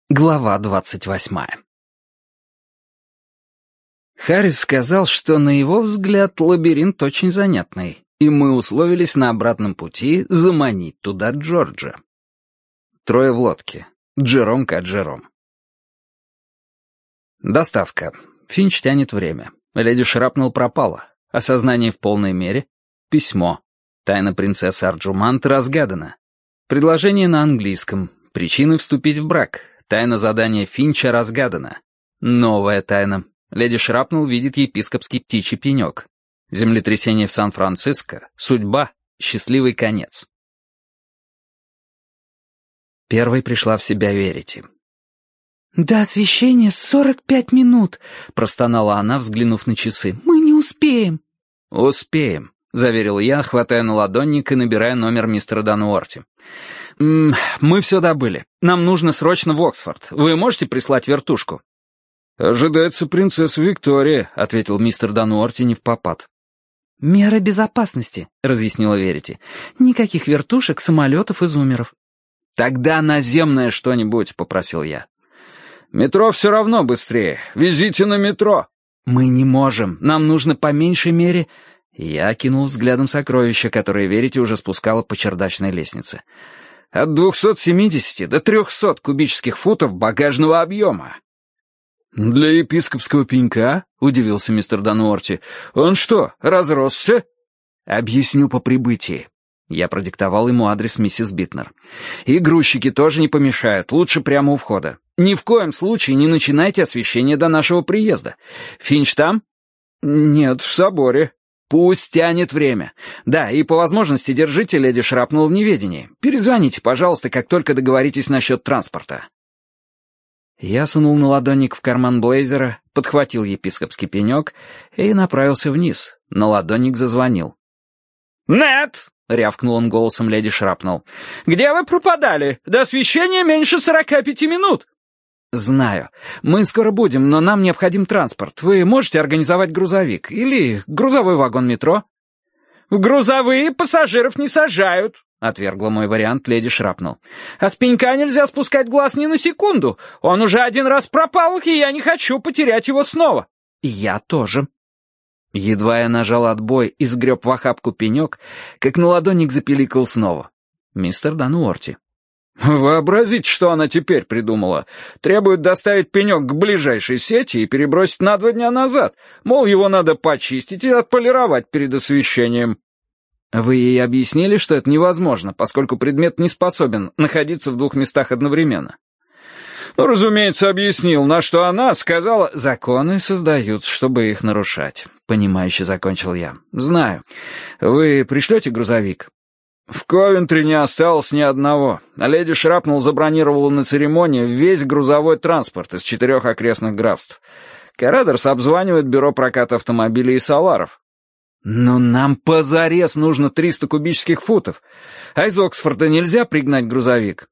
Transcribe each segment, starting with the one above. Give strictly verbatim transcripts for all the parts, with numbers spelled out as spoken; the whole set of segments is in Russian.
Глава двадцать восьмая. Харрис сказал, что, на его взгляд, лабиринт очень занятный, и мы условились на обратном пути заманить туда Джорджа. Трое в лодке. Джером к Джером. Доставка. Финч тянет время. Леди Шрапнелл пропала. Осознание в полной мере. Письмо. Тайна принцессы Арджумант разгадана. Предложение на английском. Причины вступить в брак. Тайна задания Финча разгадана. Новая тайна. Леди Шрапнелл видит епископский птичий пенек. Землетрясение в Сан-Франциско. Судьба. Счастливый конец. Первой пришла в себя Верити. «До освещения сорок пять минут», — простонала она, взглянув на часы. «Мы не успеем». «Успеем», — заверил я, хватая на ладонник и набирая номер мистера Дануорти. «М-м, «Мы все добыли. Нам нужно срочно в Оксфорд. Вы можете прислать вертушку?» «Ожидается принцесса Виктория», — ответил мистер Дануорти невпопад. «Меры безопасности», — разъяснила Верити. «Никаких вертушек, самолетов и зумеров». «Тогда наземное что-нибудь», — попросил я. «Метро все равно быстрее. Везите на метро». «Мы не можем. Нам нужно по меньшей мере...» Я кинул взглядом сокровища, которые Верити уже спускала по чердачной лестнице. «От двухсот семидесяти до трехсот кубических футов багажного объема». «Для епископского пенька?» — удивился мистер Дануорти. «Он что, разросся?» «Объясню по прибытии». Я продиктовал ему адрес миссис Битнер. «И грузчики тоже не помешают, лучше прямо у входа. Ни в коем случае не начинайте освещение до нашего приезда. Финч там?» «Нет, в соборе». «Пусть тянет время. Да, и по возможности держите леди Шрапнелл в неведении. Перезвоните, пожалуйста, как только договоритесь насчет транспорта». Я сунул наладонник в карман блейзера, подхватил епископский пенек и направился вниз. Наладонник зазвонил. «Нет!» — рявкнул он голосом леди Шрапнелл. «Где вы пропадали? До освещения меньше сорока пяти минут». «Знаю. Мы скоро будем, но нам необходим транспорт. Вы можете организовать грузовик или грузовой вагон метро?» «В грузовые пассажиров не сажают», — отвергла мой вариант леди Шрапнелл. «А с пенька нельзя спускать глаз ни на секунду. Он уже один раз пропал, и я не хочу потерять его снова». «Я тоже». Едва я нажал отбой и сгреб в охапку пенек, как наладонник запиликал снова. Мистер Дануорти. «Вообразите, что она теперь придумала. Требует доставить пенек к ближайшей сети и перебросить на два дня назад. Мол, его надо почистить и отполировать перед освещением». «Вы ей объяснили, что это невозможно, поскольку предмет не способен находиться в двух местах одновременно?» «Ну, разумеется, объяснил, на что она сказала...» «Законы создаются, чтобы их нарушать», — понимающе закончил я. «Знаю. Вы пришлете грузовик?» «В Ковентри не осталось ни одного. А леди Шрапнелл забронировала на церемонию весь грузовой транспорт из четырех окрестных графств. Карадерс обзванивает бюро проката автомобилей и соларов». «Но нам позарез нужно триста кубических футов. А из Оксфорда нельзя пригнать грузовик?»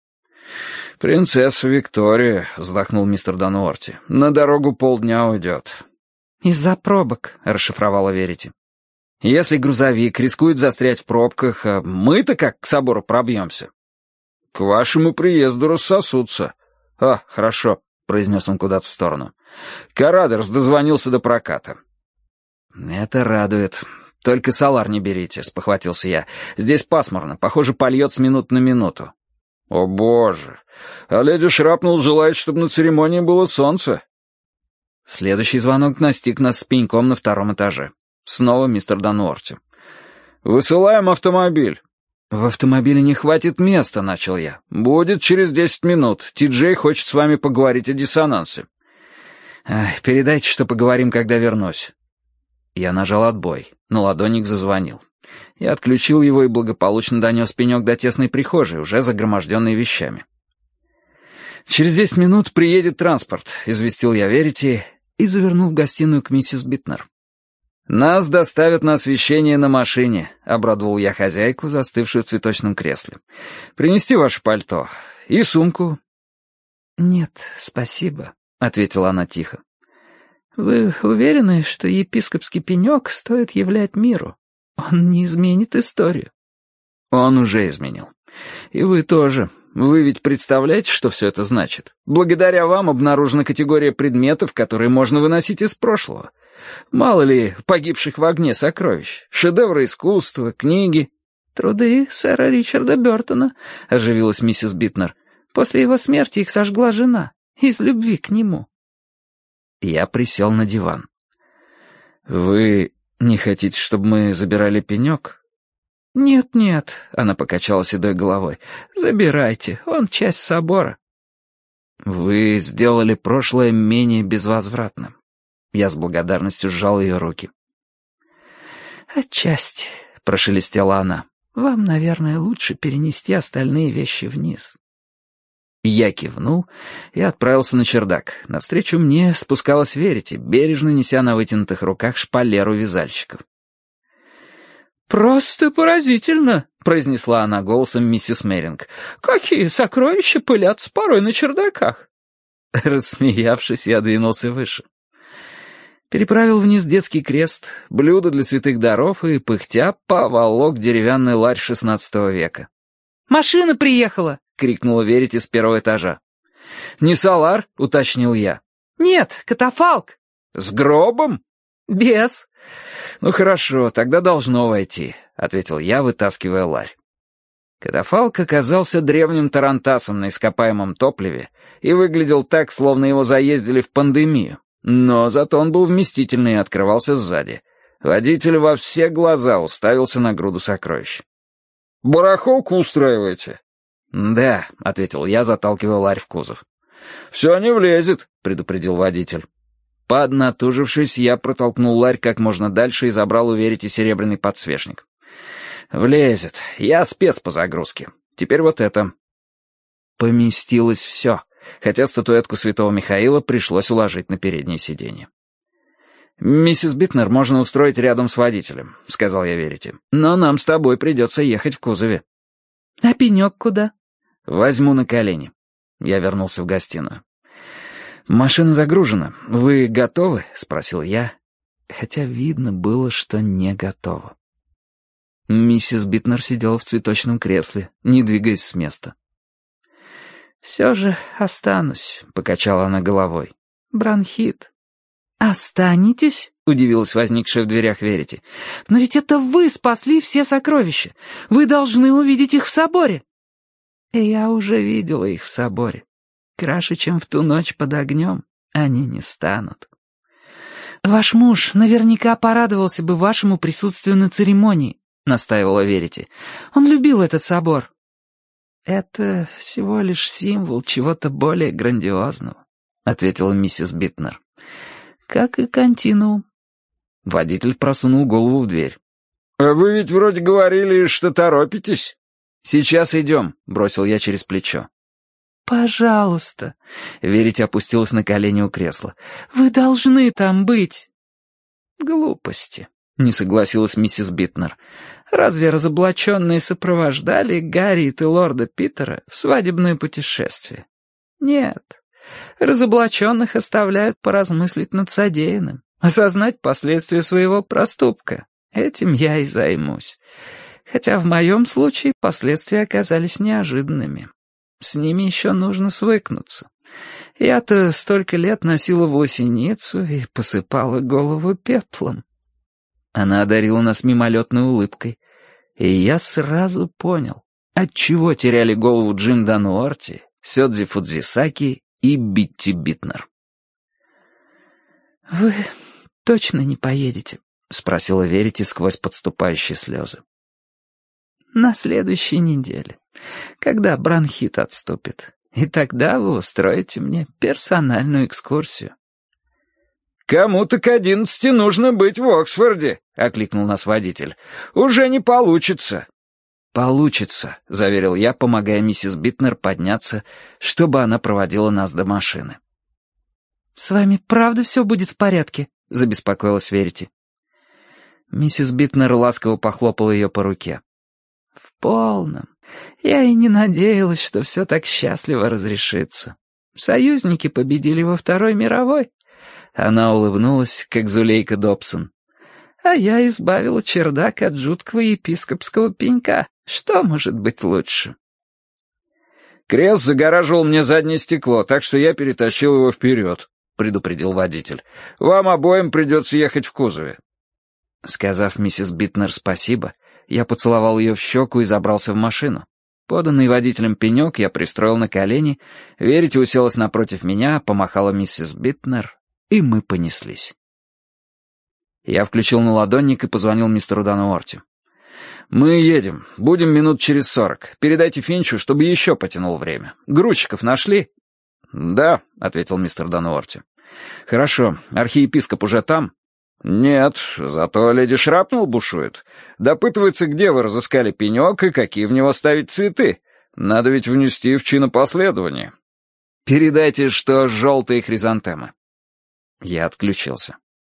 «Принцесса Виктория», — вздохнул мистер Дануорти. «На дорогу полдня уйдет». «Из-за пробок», — расшифровала Верити. «Если грузовик рискует застрять в пробках, а мы-то как к собору пробьемся?» «К вашему приезду рассосутся». «А, хорошо», — произнес он куда-то в сторону. «Карадерс дозвонился до проката». «Это радует. Только солар не берите», — спохватился я. «Здесь пасмурно. Похоже, польет с минут на минуту». «О, боже! А леди Шрапнелл желает, чтобы на церемонии было солнце». Следующий звонок настиг нас с пеньком на втором этаже. Снова мистер Дануорти. «Высылаем автомобиль». «В автомобиле не хватит места», — начал я. «Будет через десять минут. Ти-Джей хочет с вами поговорить о диссонансе». Ах, «Передайте, что поговорим, когда вернусь». Я нажал отбой. Наладонник зазвонил. Я отключил его и благополучно донес пенек до тесной прихожей, уже загроможденной вещами. «Через десять минут приедет транспорт», — известил я Верити и завернул в гостиную к миссис Битнер. «Нас доставят на освещение на машине», — обрадовал я хозяйку, застывшую в цветочном кресле. «Принести ваше пальто и сумку». «Нет, спасибо», — ответила она тихо. Вы уверены, что епископский пенек стоит являть миру? Он не изменит историю. Он уже изменил. И вы тоже. Вы ведь представляете, что все это значит? Благодаря вам обнаружена категория предметов, которые можно выносить из прошлого. Мало ли погибших в огне сокровищ, шедевры искусства, книги». «Труды сэра Ричарда Бёртона», — оживилась миссис Битнер. «После его смерти их сожгла жена, из любви к нему». Я присел на диван. «Вы не хотите, чтобы мы забирали пенек?» «Нет-нет», — она покачала седой головой, — «забирайте, он часть собора». «Вы сделали прошлое менее безвозвратным». Я с благодарностью сжал ее руки. «Отчасти», — прошелестела она, — «вам, наверное, лучше перенести остальные вещи вниз». Я кивнул и отправился на чердак. Навстречу мне спускалась Верити, бережно неся на вытянутых руках шпалеру вязальщиков. «Просто поразительно», — произнесла она голосом миссис Меринг. «Какие сокровища пылятся порой на чердаках!» Рассмеявшись, я двинулся выше. Переправил вниз детский крест, блюдо для святых даров и, пыхтя, поволок деревянный ларь шестнадцатого века. «Машина приехала!» — крикнула Верити с первого этажа. «Не Солар?» — уточнил я. «Нет, катафалк». «С гробом?» «Без». «Ну хорошо, тогда должно войти», — ответил я, вытаскивая ларь. Катафалк оказался древним тарантасом на ископаемом топливе и выглядел так, словно его заездили в пандемию. Но зато он был вместительный и открывался сзади. Водитель во все глаза уставился на груду сокровищ. «Барахолку устраиваете?» «Да», — ответил я, заталкивая ларь в кузов. «Все не влезет», — предупредил водитель. Поднатужившись, я протолкнул ларь как можно дальше и забрал у Верити серебряный подсвечник. «Влезет. Я спец по загрузке. Теперь вот это». Поместилось все, хотя статуэтку святого Михаила пришлось уложить на переднее сиденье. «Миссис Битнер можно устроить рядом с водителем», — сказал я Верити. «Но нам с тобой придется ехать в кузове». «А пенек куда?» «Возьму на колени». Я вернулся в гостиную. «Машина загружена. Вы готовы?» — спросил я, хотя видно было, что не готова. Миссис Битнер сидела в цветочном кресле, не двигаясь с места. «Все же останусь», — покачала она головой. «Бронхит». «Останетесь?» — удивилась возникшая в дверях Верити. «Но ведь это вы спасли все сокровища. Вы должны увидеть их в соборе». «И я уже видела их в соборе. Краше, чем в ту ночь под огнем, они не станут». «Ваш муж наверняка порадовался бы вашему присутствию на церемонии», — настаивала Верити. «Он любил этот собор». «Это всего лишь символ чего-то более грандиозного», — ответила миссис Битнер. «Как и континуум». Водитель просунул голову в дверь. «А вы ведь вроде говорили, что торопитесь». «Сейчас идем», — бросил я через плечо. «Пожалуйста», — Верити опустилась на колени у кресла. «Вы должны там быть». «Глупости», — не согласилась миссис Битнер. «Разве разоблаченные сопровождали Гарриет и лорда Питера в свадебное путешествие? Нет. Разоблаченных оставляют поразмыслить над содеянным, осознать последствия своего проступка. Этим я и займусь. Хотя в моем случае последствия оказались неожиданными. С ними еще нужно свыкнуться. Я-то столько лет носила волосиницу и посыпала голову пеплом». Она одарила нас мимолетной улыбкой, и я сразу понял, отчего теряли голову Джим Дануорти, Сёдзи Фудзисаки и Битти Битнер. «Вы точно не поедете?» — спросила Верити сквозь подступающие слезы. «На следующей неделе, когда бронхит отступит, и тогда вы устроите мне персональную экскурсию». «Кому-то к одиннадцати нужно быть в Оксфорде», — окликнул нас водитель. «Уже не получится». «Получится», — заверил я, помогая миссис Битнер подняться, чтобы она проводила нас до машины. «С вами правда все будет в порядке?» — забеспокоилась Верити. Миссис Битнер ласково похлопала ее по руке. «В полном. Я и не надеялась, что все так счастливо разрешится. Союзники победили во Второй мировой». Она улыбнулась, как Зулейка Добсон. «А я избавила чердак от жуткого епископского пенька. Что может быть лучше?» Крест загораживал мне заднее стекло, так что я перетащил его вперед», — предупредил водитель. «Вам обоим придется ехать в кузове». Сказав миссис Биттнер спасибо, я поцеловал ее в щеку и забрался в машину. Поданный водителем пенек я пристроил на колени, Верите уселась напротив меня, помахала миссис Биттнер, и мы понеслись. Я включил наладонник и позвонил мистеру Дануорти. «Мы едем. Будем минут через сорок. Передайте Финчу, чтобы еще потянул время. Грузчиков нашли?» «Да», — ответил мистер Дануорти. «Хорошо. Архиепископ уже там?» «Нет, зато леди Шрапнелл бушует. Допытывается, где вы разыскали пенек и какие в него ставить цветы. Надо ведь внести в чинопоследование». «Передайте, что желтые хризантемы». Я отключился.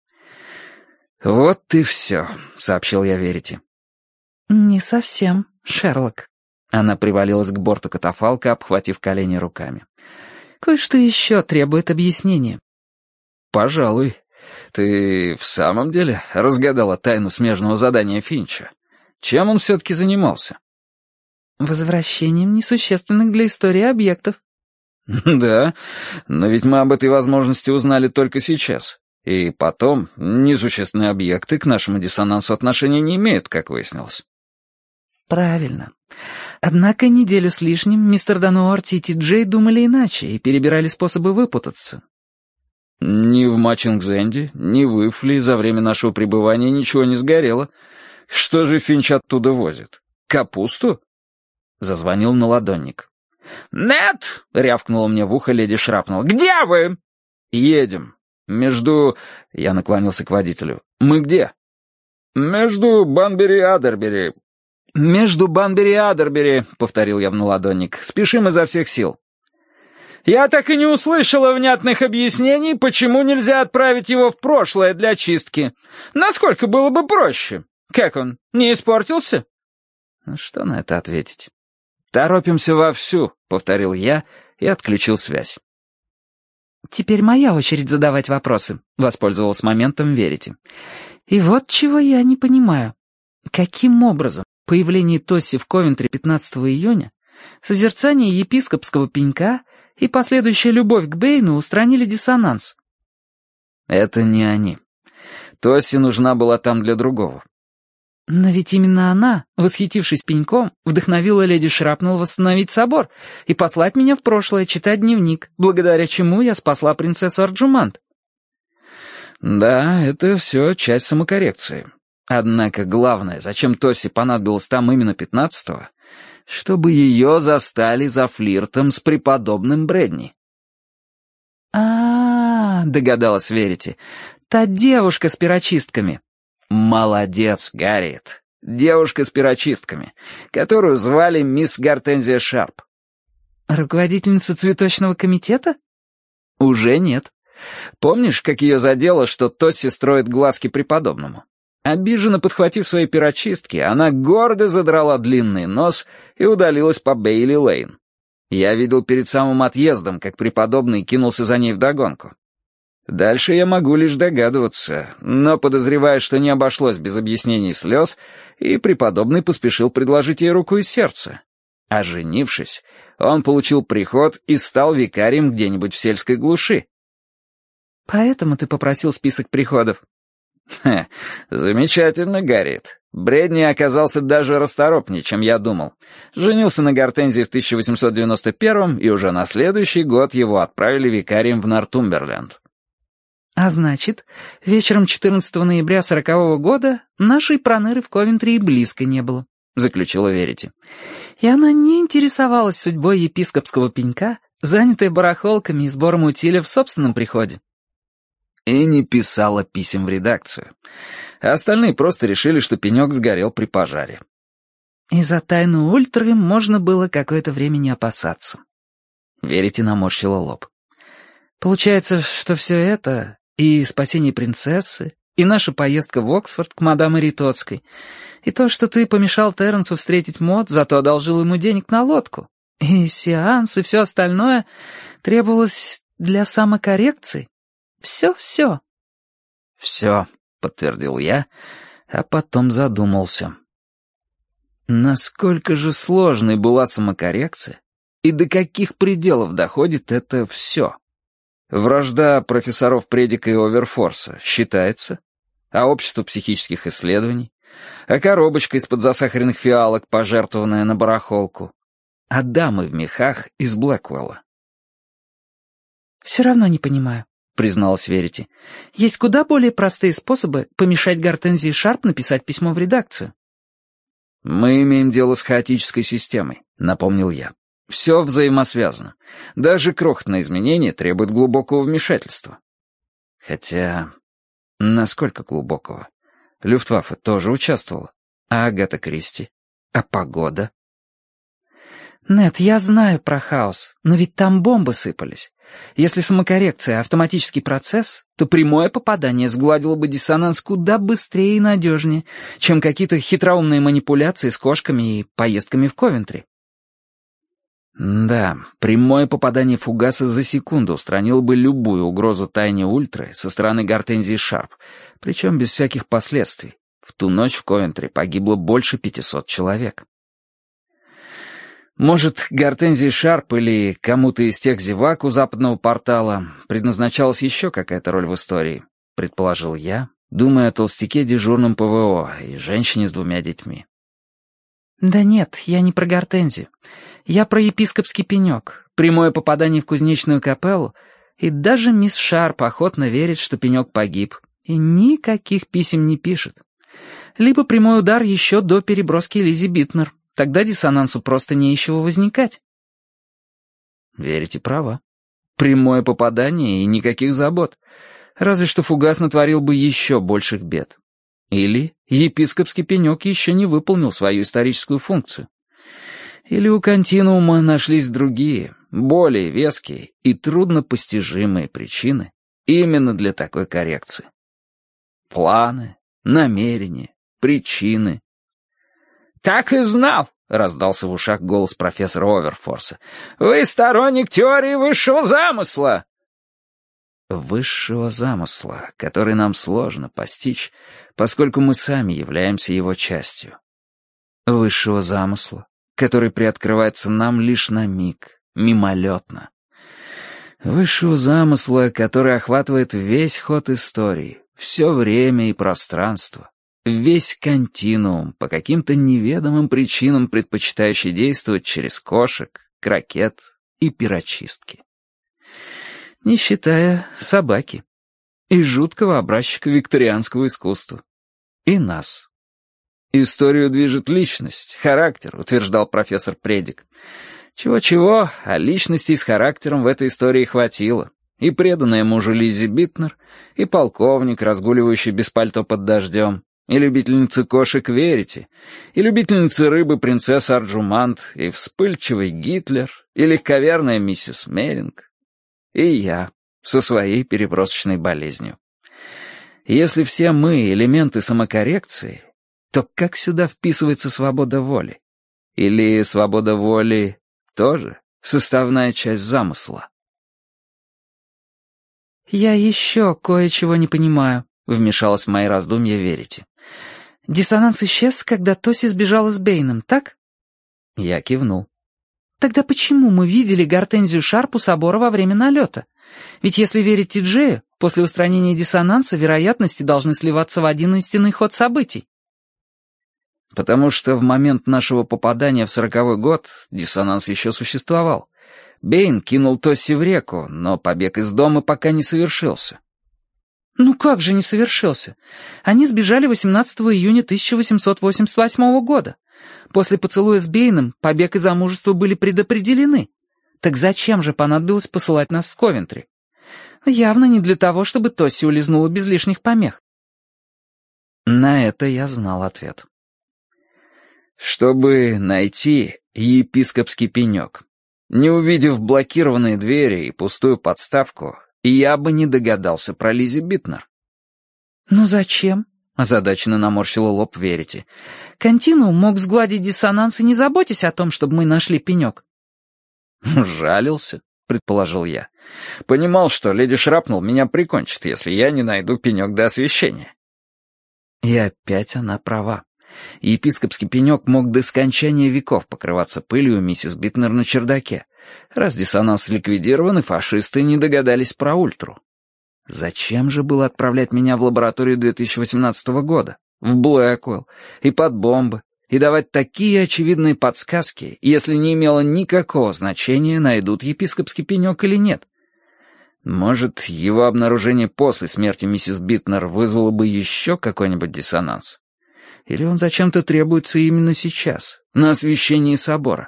«Вот и все», — сообщил я Верите. «Не совсем, Шерлок». Она привалилась к борту катафалка, обхватив колени руками. «Кое-что еще требует объяснения». «Пожалуй. Ты в самом деле разгадала тайну смежного задания Финча? Чем он все-таки занимался?» «Возвращением несущественных для истории объектов». «Да, но ведь мы об этой возможности узнали только сейчас. И потом, несущественные объекты к нашему диссонансу отношения не имеют, как выяснилось». «Правильно. Однако неделю с лишним мистер Дануорти и Ти-Джей думали иначе и перебирали способы выпутаться». «Ни в Матчингзенде, ни в Ифли за время нашего пребывания ничего не сгорело. Что же Финч оттуда возит? Капусту?» Зазвонил наладонник. «Нет!» — рявкнула мне в ухо леди Шрапнелл. «Где вы?» «Едем. Между...» — я наклонился к водителю. «Мы где?» «Между Банбери и Адербери». «Между Банбери и Адербери», — повторил я в наладонник. «Спешим изо всех сил». «Я так и не услышала внятных объяснений, почему нельзя отправить его в прошлое для чистки. Насколько было бы проще? Как он, не испортился?» Что на это ответить? «Торопимся вовсю», — повторил я и отключил связь. «Теперь моя очередь задавать вопросы», — воспользовалась моментом Верите. «И вот чего я не понимаю. Каким образом появление Тосси в Ковентри пятнадцатого июня, созерцание епископского пенька и последующая любовь к Бэйну устранили диссонанс?» «Это не они. Тосси нужна была там для другого». «Но ведь именно она, восхитившись пеньком, вдохновила леди Шрапнелл восстановить собор и послать меня в прошлое читать дневник, благодаря чему я спасла принцессу Арджумант». «Да, это все часть самокоррекции. Однако главное, зачем Тосси понадобилось там именно пятнадцатого, чтобы ее застали за флиртом с преподобным Брэдни». «А-а-а», догадалась Верите, — «та девушка с перочистками». «Молодец, Гарриет. Девушка с перочистками, которую звали мисс Гортензия Шарп». «Руководительница цветочного комитета?» «Уже нет. Помнишь, как ее задело, что Тосси строит глазки преподобному? Обиженно подхватив свои перочистки, она гордо задрала длинный нос и удалилась по Бейли-Лейн. Я видел перед самым отъездом, как преподобный кинулся за ней вдогонку. Дальше я могу лишь догадываться, но подозреваю, что не обошлось без объяснений и слез, и преподобный поспешил предложить ей руку и сердце. А женившись, он получил приход и стал викарием где-нибудь в сельской глуши». «Поэтому ты попросил список приходов?» «Хе, замечательно, Гарриет. Брэдни оказался даже расторопнее, чем я думал. Женился на Гортензии в тысяча восемьсот девяносто первом, и уже на следующий год его отправили викарием в Нортумберленд». «А значит, вечером четырнадцатого ноября сорокового года нашей Пронеры в Ковентри и близко не было», — заключила Верите. «И она не интересовалась судьбой епископского пенька, занятая барахолками и сбором утиля в собственном приходе». И не писала писем в редакцию. А остальные просто решили, что пенек сгорел при пожаре. И за тайну ультры можно было какое-то время не опасаться. Верите наморщила лоб. «Получается, что все это, и спасение принцессы, и наша поездка в Оксфорд к мадам Эритоцкой, и то, что ты помешал Терренсу встретить Мод, зато одолжил ему денег на лодку, и сеанс, и все остальное требовалось для самокоррекции. Все-все». «Все», — подтвердил я, а потом задумался. Насколько же сложной была самокоррекция, И до каких пределов доходит это все? Вражда профессоров Предика и Оверфорса считается? А общество психических исследований? А коробочка из-под засахаренных фиалок, пожертвованная на барахолку? А дамы в мехах из Блэквелла? «Все равно не понимаю», — призналась Верити. «Есть куда более простые способы помешать Гортензии Шарп написать письмо в редакцию». «Мы имеем дело с хаотической системой», — напомнил я. «Все взаимосвязано. Даже крохотное изменение требует глубокого вмешательства». Хотя, насколько глубокого? Люфтваффе тоже участвовала. А Агата Кристи? А погода? «Нет, я знаю про хаос, но ведь там бомбы сыпались. Если самокоррекция — автоматический процесс, то прямое попадание сгладило бы диссонанс куда быстрее и надежнее, чем какие-то хитроумные манипуляции с кошками и поездками в Ковентри». Да, прямое попадание фугаса за секунду устранило бы любую угрозу тайне Ультры со стороны Гортензии Шарп, причем без всяких последствий. В ту ночь в Ковентри погибло больше пятисот человек. Может, Гортензии Шарп или кому-то из тех зевак у западного портала предназначалась еще какая-то роль в истории, предположил я, думая о толстяке дежурном ПВО и женщине с двумя детьми. «Да нет, я не про Гортензию. Я про епископский пенек, прямое попадание в кузнечную капеллу, и даже мисс Шарп охотно верит, что пенек погиб, и никаких писем не пишет. Либо прямой удар еще до переброски Лизи Битнер, тогда диссонансу просто не из чего возникать». Верите, права. Прямое попадание и никаких забот. Разве что фугас натворил бы еще больших бед. Или епископский пенек еще не выполнил свою историческую функцию. Или у континуума нашлись другие, более веские и труднопостижимые причины именно для такой коррекции. Планы, намерения, причины. «Так и знал!» — раздался в ушах голос профессора Оверфорса. «Вы сторонник теории высшего замысла!» Высшего замысла, который нам сложно постичь, поскольку мы сами являемся его частью. Высшего замысла, который приоткрывается нам лишь на миг, мимолетно. Высшего замысла, который охватывает весь ход истории, все время и пространство, весь континуум, по каким-то неведомым причинам предпочитающий действовать через кошек, крокет и перочистки. Не считая собаки и жуткого образчика викторианского искусства. И нас. Историю движет личность, характер, утверждал профессор Предик. Чего-чего, а личностей с характером в этой истории хватило. И преданная мужу Лизи Битнер, и полковник, разгуливающий без пальто под дождем, и любительница кошек Верити, и любительница рыбы принцесса Арджумант, и вспыльчивый Гитлер, и легковерная миссис Меринг. И я со своей перебросочной болезнью. Если все мы элементы самокоррекции, то как сюда вписывается свобода воли? Или свобода воли тоже составная часть замысла? «Я еще кое-чего не понимаю», — вмешалась в мои раздумья Верити. «Диссонанс исчез, когда Тоси сбежала с Бэйном, так?» Я кивнул. «Тогда почему мы видели Гортензию Шарп у собора во время налета? Ведь если верить Ти-Джею, после устранения диссонанса вероятности должны сливаться в один истинный ход событий». Потому что в момент нашего попадания в сороковой год диссонанс еще существовал. Бэйн кинул Тосси в реку, но побег из дома пока не совершился. «Ну как же не совершился? Они сбежали восемнадцатого июня тысяча восемьсот восемьдесят восьмого года. После поцелуя с Бэйном побег и замужество были предопределены. Так зачем же понадобилось посылать нас в Ковентри? Явно не для того, чтобы Тосси улизнула без лишних помех». На это я знал ответ. Чтобы найти епископский пенек. Не увидев блокированные двери и пустую подставку, я бы не догадался про Лизи Битнер. «Ну зачем?» — озадаченно наморщила лоб Верити. «Континуум мог сгладить диссонанс, и не заботьтесь о том, чтобы мы нашли пенек». «Жалился», — предположил я. «Понимал, что леди Шрапнелл меня прикончит, если я не найду пенек до освещения». И опять она права. Епископский пенек мог до скончания веков покрываться пылью у миссис Битнер на чердаке, раз диссонанс ликвидирован и фашисты не догадались про ультру. Зачем же было отправлять меня в лабораторию две тысячи восемнадцатого года, в Блэквелл и под бомбы, и давать такие очевидные подсказки, если не имело никакого значения, найдут епископский пенек или нет? Может, его обнаружение после смерти миссис Битнер вызвало бы еще какой-нибудь диссонанс? Или он зачем-то требуется именно сейчас, на освящении собора?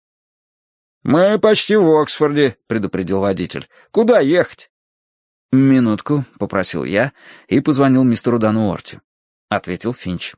«Мы почти в Оксфорде», — предупредил водитель. «Куда ехать?» «Минутку», — попросил я и позвонил мистеру Дану Орти. Ответил Финч.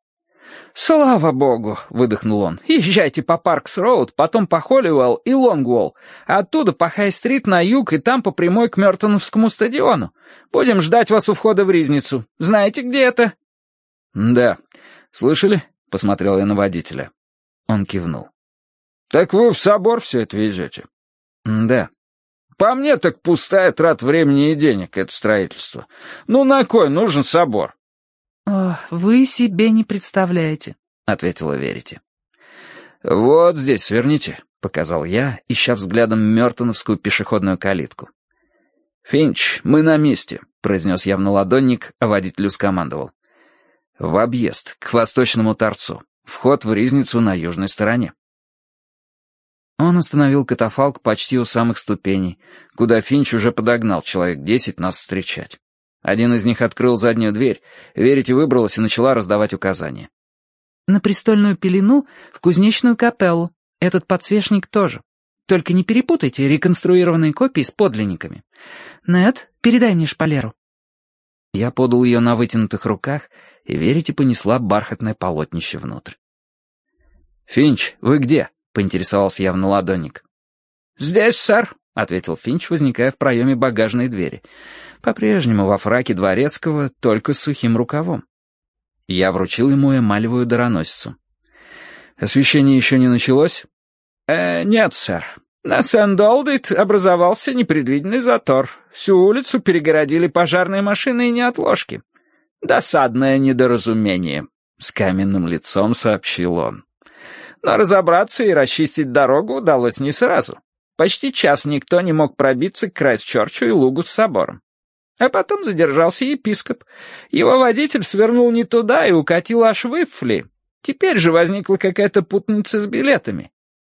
«Слава богу!» — выдохнул он. «Езжайте по Паркс-Роуд, потом по Холливелл и Лонгволл, а оттуда по Хай-стрит на юг и там по прямой к Мёртоновскому стадиону. Будем ждать вас у входа в Ризницу. Знаете, где это?» «Да. Слышали?» — посмотрел я на водителя. Он кивнул. «Так вы в собор все это везете?» «Да». «По мне так пустая трата времени и денег, это строительство. Ну на кой нужен собор?» «О, вы себе не представляете», — ответила Верити. «Вот здесь сверните», — показал я, ища взглядом мёртоновскую пешеходную калитку. «Финч, мы на месте», — произнес я в наладонник, а водителю скомандовал. «В объезд, к восточному торцу. Вход в Ризницу на южной стороне». Он остановил катафалк почти у самых ступеней, куда Финч уже подогнал человек десять нас встречать. Один из них открыл заднюю дверь, Верити выбралась и начала раздавать указания. «На престольную пелену, в кузнечную капеллу. Этот подсвечник тоже. Только не перепутайте реконструированные копии с подлинниками. Нед, передай мне шпалеру». Я подал ее на вытянутых руках, и Верити понесла бархатное полотнище внутрь. «Финч, вы где?» — поинтересовался я в наладонник. «Здесь, сэр», — ответил Финч, возникая в проеме багажной двери. По-прежнему во фраке дворецкого, только с сухим рукавом. Я вручил ему эмалевую дароносицу. «Освещение еще не началось?» «Э, нет, сэр. На Сент-Олдейт образовался непредвиденный затор. Всю улицу перегородили пожарные машины и неотложки. Досадное недоразумение», — с каменным лицом сообщил он. «Но разобраться и расчистить дорогу удалось не сразу. Почти час никто не мог пробиться к Крайстчерчу и лугу с собором. А потом задержался епископ. Его водитель свернул не туда и укатил аж в Иффли. Теперь же возникла какая-то путаница с билетами».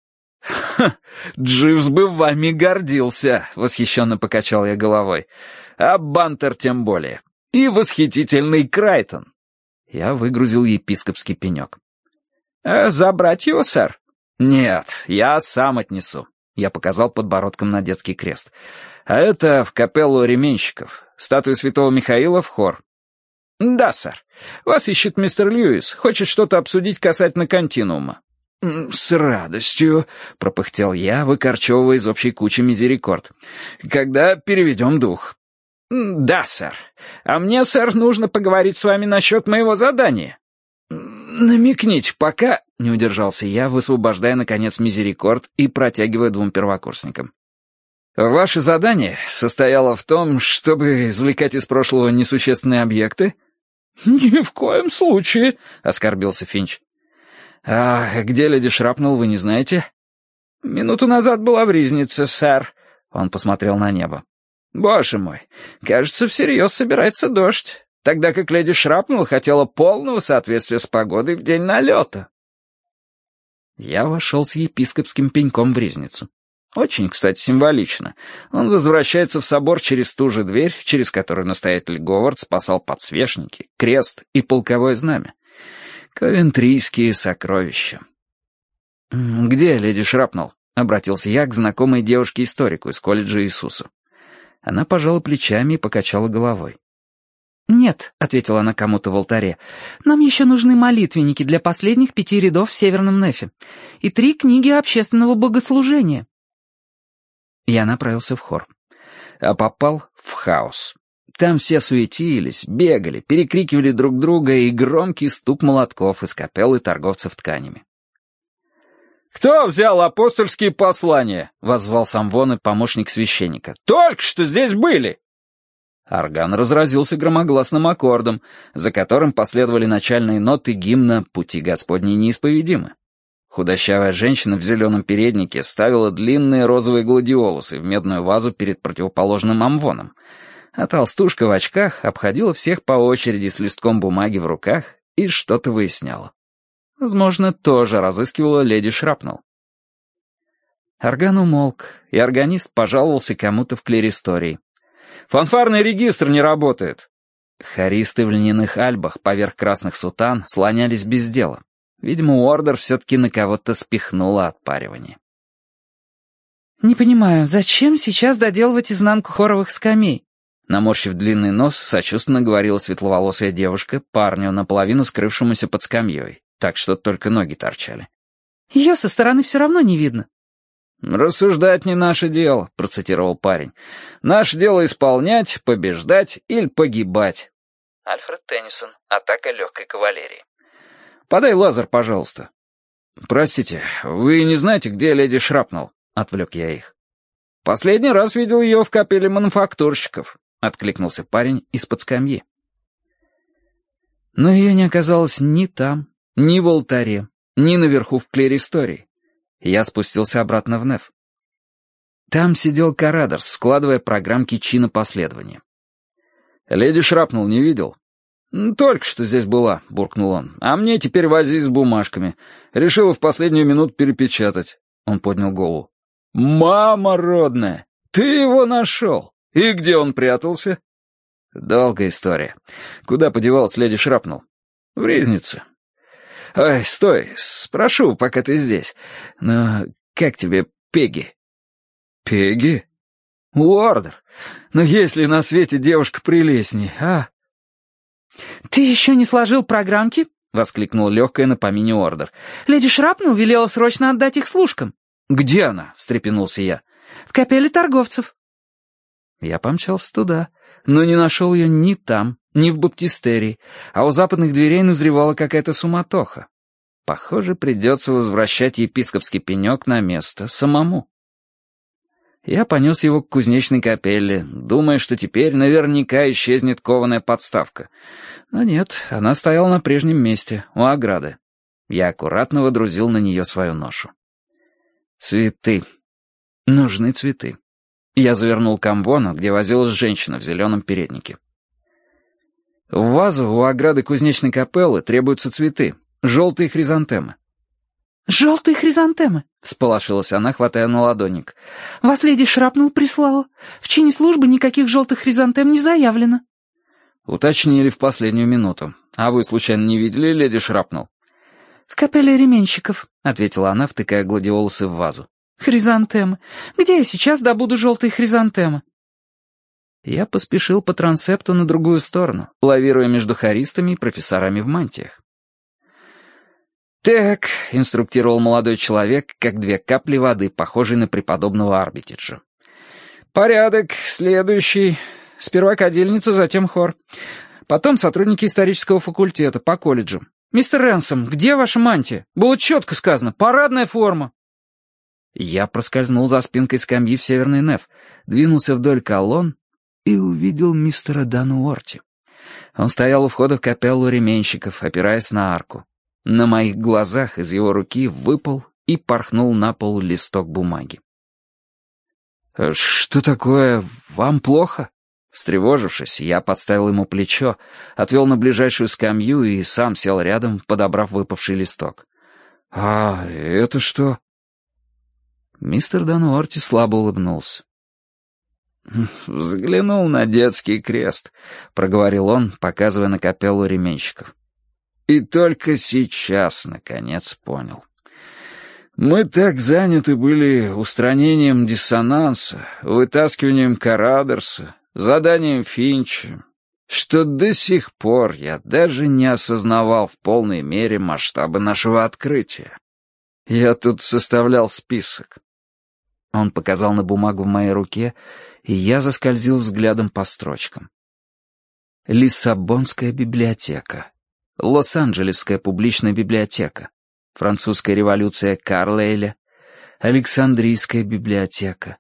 «Ха, Дживс бы вами гордился», — восхищенно покачал я головой. «А Бантер тем более. И восхитительный Крайтон». Я выгрузил епископский пенек. «Э, забрать его, сэр?» «Нет, я сам отнесу». Я показал подбородком на детский крест. «А это в капеллу ременщиков. Статуя святого Михаила в хор». «Да, сэр. Вас ищет мистер Льюис. Хочет что-то обсудить касательно континуума». «С радостью», — пропыхтел я, выкорчевывая из общей кучи мизерикорд. «Когда переведем дух». «Да, сэр. А мне, сэр, нужно поговорить с вами насчет моего задания». «Намекните пока», — не удержался я, высвобождая, наконец, мизерикорд и протягивая двум первокурсникам. «Ваше задание состояло в том, чтобы извлекать из прошлого несущественные объекты?» «Ни в коем случае», — оскорбился Финч. «А где леди Шрапнелл, вы не знаете?» «Минуту назад была в Ризнице, сэр». Он посмотрел на небо. «Боже мой, кажется, всерьез собирается дождь, тогда как леди Шрапнелл хотела полного соответствия с погодой в день налета». Я вошел с епископским пеньком в Ризницу. Очень, кстати, символично. Он возвращается в собор через ту же дверь, через которую настоятель Говард спасал подсвечники, крест и полковое знамя. Ковентрийские сокровища. «Где леди Шрапнелл?» — обратился я к знакомой девушке-историку из колледжа Иисуса. Она пожала плечами и покачала головой. «Нет», — ответила она кому-то в алтаре, — «нам еще нужны молитвенники для последних пяти рядов в Северном Нефе и три книги общественного богослужения». Я направился в хор, а попал в хаос. Там все суетились, бегали, перекрикивали друг друга и громкий стук молотков из капеллы торговцев тканями. «Кто взял апостольские послания?» — воззвал Самвон и помощник священника. «Только что здесь были!» Орган разразился громогласным аккордом, за которым последовали начальные ноты гимна «Пути Господни неисповедимы». Худощавая женщина в зеленом переднике ставила длинные розовые гладиолусы в медную вазу перед противоположным амвоном, а толстушка в очках обходила всех по очереди с листком бумаги в руках и что-то выясняла. Возможно, тоже разыскивала леди Шрапнелл. Орган умолк, и органист пожаловался кому-то в клиристории. «Фанфарный регистр не работает!» Хористы в льняных альбах поверх красных сутан слонялись без дела. Видимо, Уордер все-таки на кого-то спихнула отпаривание. «Не понимаю, зачем сейчас доделывать изнанку хоровых скамей?» Наморщив длинный нос, сочувственно говорила светловолосая девушка парню, наполовину скрывшемуся под скамьей, так что только ноги торчали. «Ее со стороны все равно не видно». «Рассуждать не наше дело», — процитировал парень. «Наше дело исполнять, побеждать или погибать». Альфред Теннисон. «Атака легкой кавалерии». «Подай лазер, пожалуйста». «Простите, вы не знаете, где леди Шрапнелл?» — отвлек я их. «Последний раз видел ее в капелле мануфактурщиков», — откликнулся парень из-под скамьи. Но ее не оказалось ни там, ни в алтаре, ни наверху в клиристории. Я спустился обратно в Неф. Там сидел Карадерс, складывая программки чина последования. «Леди Шрапнелл не видел?» «Только что здесь была», — буркнул он. «А мне теперь возить с бумажками. Решила в последнюю минуту перепечатать». Он поднял голову. «Мама родная! Ты его нашел! И где он прятался?» «Долгая история. Куда подевалась леди Шрапнелл?» «В ризнице». «Ой, стой, спрошу, пока ты здесь. Но как тебе Пегги?» «Пегги? Уордер, но есть ли на свете девушка прелестней, а?» «Ты еще не сложил программки?» — воскликнул легкое на помине Уордер. «Леди Шрапнелл велела срочно отдать их служкам». «Где она?» — встрепенулся я. «В капелле торговцев». Я помчался туда, но не нашел ее ни там, ни в баптистерии, а у западных дверей назревала какая-то суматоха. Похоже, придется возвращать епископский пенек на место самому. Я понес его к кузнечной капелле, думая, что теперь наверняка исчезнет кованая подставка. Но нет, она стояла на прежнем месте, у ограды. Я аккуратно водрузил на нее свою ношу. Цветы. Нужны цветы. Я завернул к амвону, где возилась женщина в зеленом переднике. В вазу у ограды кузнечной капеллы требуются цветы, желтые хризантемы. «Желтые хризантемы?» — всполошилась она, хватая на ладонник. «Вас леди Шрапнелл прислала. В чине службы никаких желтых хризантем не заявлено». Уточнили в последнюю минуту. А вы, случайно, не видели леди Шрапнелл? «В капелле ременщиков», — ответила она, втыкая гладиолусы в вазу. «Хризантемы. Где я сейчас добуду желтые хризантемы?» Я поспешил по трансепту на другую сторону, лавируя между хористами и профессорами в мантиях. «Так», — инструктировал молодой человек, как две капли воды, похожие на преподобного Арбитиджа. «Порядок, следующий. Сперва кадильница, затем хор. Потом сотрудники исторического факультета по колледжам. Мистер Рэнсом, где ваша мантия? Было четко сказано, парадная форма». Я проскользнул за спинкой скамьи в Северный Неф, двинулся вдоль колонн и увидел мистера Дану Уорти. Он стоял у входа в капеллу ременщиков, опираясь на арку. На моих глазах из его руки выпал и порхнул на пол листок бумаги. «Что такое? Вам плохо?» Встревожившись, я подставил ему плечо, отвел на ближайшую скамью и сам сел рядом, подобрав выпавший листок. «А это что?» Мистер Дануорти слабо улыбнулся. «Взглянул на детский крест», — проговорил он, показывая на капеллу ременщиков. «И только сейчас, наконец, понял. Мы так заняты были устранением диссонанса, вытаскиванием Карадерса, заданием Финча, что до сих пор я даже не осознавал в полной мере масштабы нашего открытия. Я тут составлял список». Он показал на бумагу в моей руке, и я заскользил взглядом по строчкам. Лиссабонская библиотека, Лос-Анджелесская публичная библиотека, Французская революция Карлейля, Александрийская библиотека.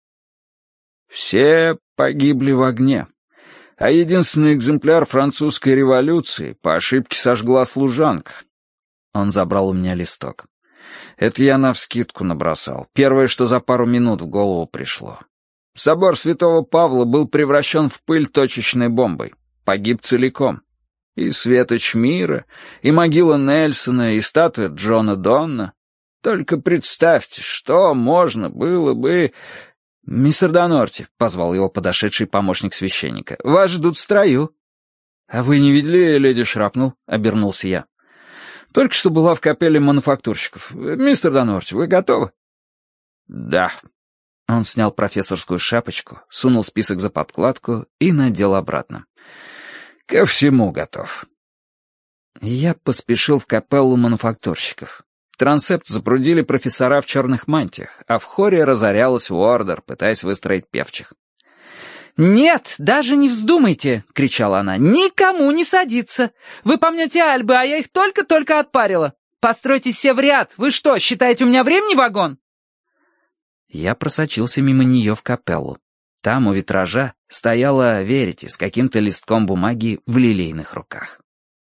Все погибли в огне, а единственный экземпляр французской революции по ошибке сожгла служанка. Он забрал у меня листок. Это я навскидку набросал. Первое, что за пару минут в голову пришло. Собор Святого Павла был превращен в пыль точечной бомбой. Погиб целиком. И светоч мира, и могила Нельсона, и статуя Джона Донна. Только представьте, что можно было бы... «Мистер Донорти», — позвал его подошедший помощник священника, — «вас ждут в строю». «А вы не видели леди Шрапнелл?» — обернулся я. «Только что была в капелле мануфактурщиков. Мистер Донорти, вы готовы?» «Да». Он снял профессорскую шапочку, сунул список за подкладку и надел обратно. «Ко всему готов». Я поспешил в капеллу мануфактурщиков. Трансепт запрудили профессора в черных мантиях, а в хоре разорялась Уордер, пытаясь выстроить певчих. «Нет, даже не вздумайте!» — кричала она. «Никому не садиться! Вы помнете альбы, а я их только-только отпарила! Постройтесь все в ряд! Вы что, считаете, у меня времени вагон?» Я просочился мимо нее в капеллу. Там у витража стояла Верити с каким-то листком бумаги в лилейных руках.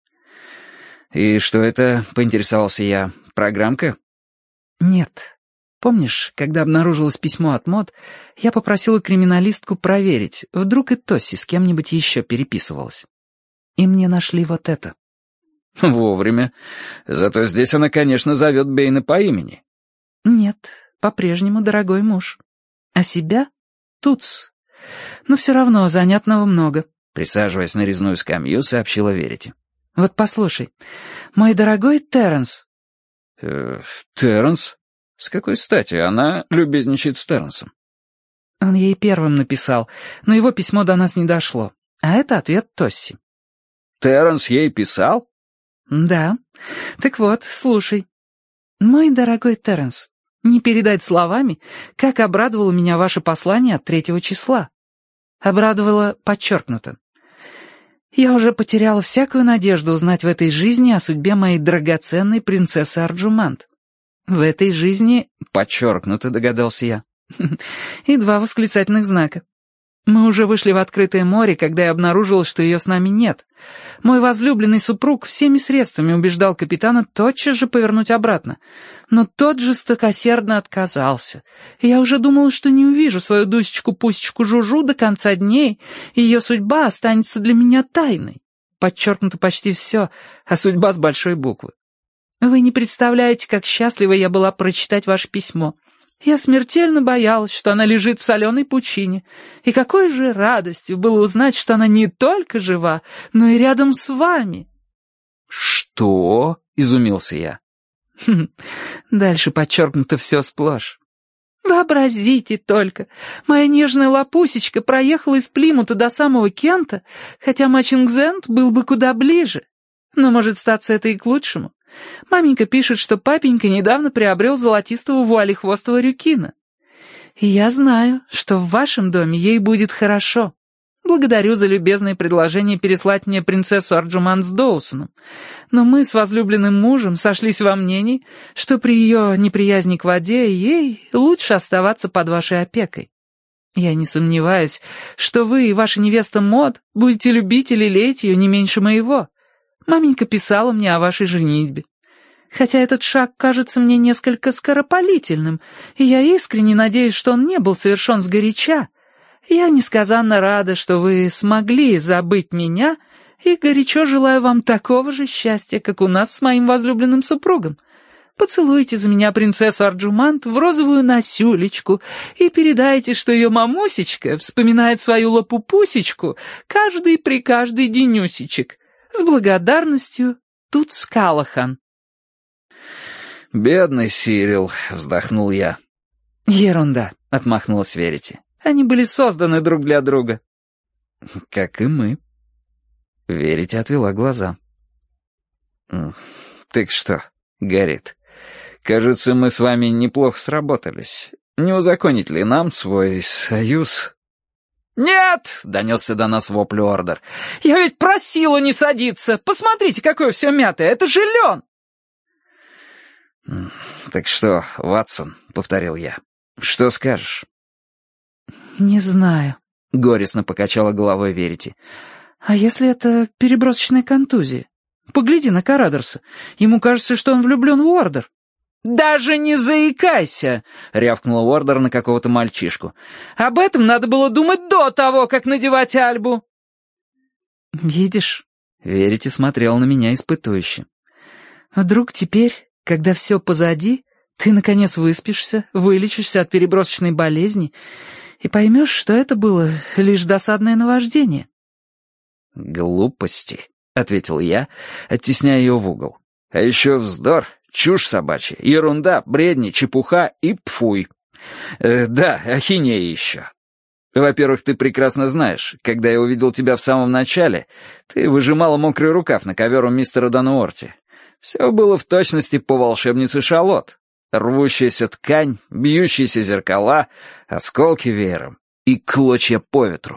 «И что это?» — поинтересовался я. «Программка?» «Нет. Помнишь, когда обнаружилось письмо от Мод, я попросила криминалистку проверить, вдруг и Тосси с кем-нибудь еще переписывалась. И мне нашли вот это». «Вовремя. Зато здесь она, конечно, зовет Бэйна по имени». «Нет, по-прежнему дорогой муж. А себя — Туц. Но все равно занятного много», — присаживаясь на резную скамью, сообщила Верити. «Вот послушай, мой дорогой Терренс». Э, «Терренс? С какой стати она любезничает с Терренсом?» Он ей первым написал, но его письмо до нас не дошло. А это ответ Тосси. «Терренс ей писал?» «Да. Так вот, слушай. Мой дорогой Терренс, не передать словами, как обрадовало меня ваше послание от третьего числа. Обрадовало подчеркнуто. Я уже потеряла всякую надежду узнать в этой жизни о судьбе моей драгоценной принцессы Арджумант. В этой жизни, подчеркнуто, догадался я, и два восклицательных знака. Мы уже вышли в открытое море, когда я обнаружила, что ее с нами нет. Мой возлюбленный супруг всеми средствами убеждал капитана тотчас же повернуть обратно, но тот жестокосердно отказался. И я уже думала, что не увижу свою Дусечку-Пусечку Жужу до конца дней, и ее судьба останется для меня тайной. Подчеркнуто почти все, а судьба с большой буквы. Вы не представляете, как счастлива я была прочитать ваше письмо. Я смертельно боялась, что она лежит в соленой пучине. И какой же радостью было узнать, что она не только жива, но и рядом с вами. «Что?» — изумился я. Хм, дальше подчеркнуто все сплошь. Вообразите только, моя нежная лапусечка проехала из Плимута до самого Кента, хотя Мачингзенд был бы куда ближе. Но, может, статься это и к лучшему. Маменька пишет, что папенька недавно приобрел золотистого вуалехвостого рюкина. И я знаю, что в вашем доме ей будет хорошо. Благодарю за любезное предложение переслать мне принцессу Арджумант с Доусоном. Но мы с возлюбленным мужем сошлись во мнении, что при ее неприязни к воде ей лучше оставаться под вашей опекой. Я не сомневаюсь, что вы и ваша невеста Мод будете любить и лелеять ее не меньше моего. Маменька писала мне о вашей женитьбе. Хотя этот шаг кажется мне несколько скоропалительным, и я искренне надеюсь, что он не был совершен сгоряча. Я несказанно рада, что вы смогли забыть меня, и горячо желаю вам такого же счастья, как у нас с моим возлюбленным супругом. Поцелуйте за меня принцессу Арджумант в розовую Насюлечку и передайте, что ее мамусечка вспоминает свою лапупусечку каждый при каждый денюсечек. С благодарностью, Туц Калахан. «Бедный Сирил», — вздохнул я. «Ерунда», — отмахнулась Верити. «Они были созданы друг для друга». «Как и мы». Верити отвела глаза. «Так что, Гарит, кажется, мы с вами неплохо сработались. Не узаконить ли нам свой союз?» «Нет!» — донесся до нас вопль Ордер. «Я ведь просила не садиться! Посмотрите, какое все мятое! Это же лен!» «Так что, Ватсон?» — повторил я. «Что скажешь?» «Не знаю», — горестно покачала головой Верити. «А если это перебросочная контузия? Погляди на Карадерса. Ему кажется, что он влюблен в Ордер». «Даже не заикайся!» — рявкнула Уордер на какого-то мальчишку. «Об этом надо было думать до того, как надевать Альбу!» «Видишь?» — Верите смотрел на меня испытующе. «Вдруг теперь, когда все позади, ты, наконец, выспишься, вылечишься от перебросочной болезни и поймешь, что это было лишь досадное наваждение». «Глупости», — ответил я, оттесняя ее в угол. «А еще вздор, чушь собачья, ерунда, бредни, чепуха и пфуй. Э, да, ахинея еще. Во-первых, ты прекрасно знаешь, когда я увидел тебя в самом начале, ты выжимала мокрый рукав на ковер у мистера Дануорти. Все было в точности по волшебнице Шалот. Рвущаяся ткань, бьющиеся зеркала, осколки веером и клочья по ветру».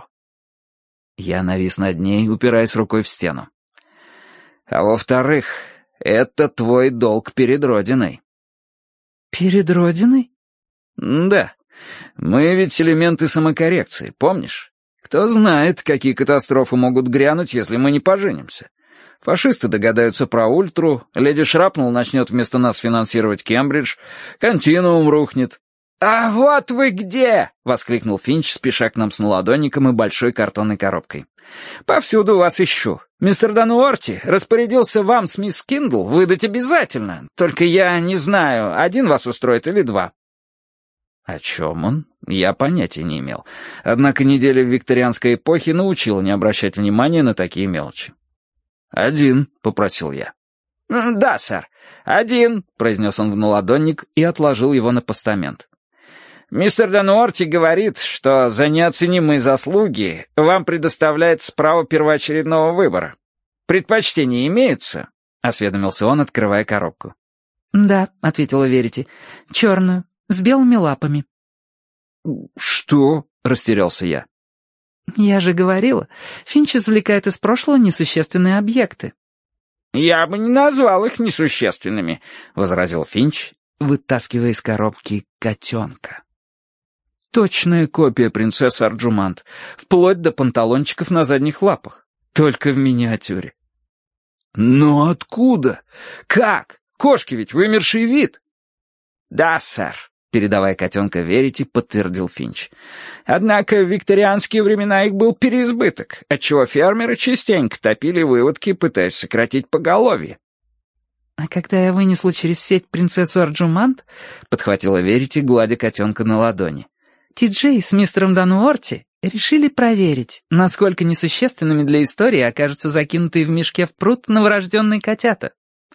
Я навис над ней, упираясь рукой в стену. «А во-вторых, это твой долг перед Родиной». «Перед Родиной?» «Да. Мы ведь элементы самокоррекции, помнишь? Кто знает, какие катастрофы могут грянуть, если мы не поженимся. Фашисты догадаются про Ультру, леди Шрапнелл начнет вместо нас финансировать Кембридж, континуум рухнет». «А вот вы где!» — воскликнул Финч, спеша к нам с наладонником и большой картонной коробкой. «Повсюду вас ищу. Мистер Дануорти распорядился вам с мисс Киндл выдать обязательно, только я не знаю, один вас устроит или два». О чем он? Я понятия не имел. Однако неделя в викторианской эпохе научила не обращать внимания на такие мелочи. «Один», — попросил я. «Да, сэр, один», — произнес он в наладонник и отложил его на постамент. «Мистер Дануорти говорит, что за неоценимые заслуги вам предоставляется право первоочередного выбора. Предпочтения имеются?» — осведомился он, открывая коробку. «Да», — ответила Верити, — «черную, с белыми лапами». «Что?» — растерялся я. «Я же говорила, Финч извлекает из прошлого несущественные объекты». «Я бы не назвал их несущественными», — возразил Финч, вытаскивая из коробки котенка. Точная копия принцессы Арджумант, вплоть до панталончиков на задних лапах, только в миниатюре. «Но откуда? Как? Кошки ведь вымерший вид». «Да, сэр», — передавая котенка Верити, подтвердил Финч. «Однако в викторианские времена их был переизбыток, отчего фермеры частенько топили выводки, пытаясь сократить поголовье». «А когда я вынесла через сеть принцессу Арджумант», — подхватила Верити, гладя котенка на ладони, «Ти-Джей с мистером Дануорти решили проверить, насколько несущественными для истории окажутся закинутые в мешке в пруд новорожденные котята».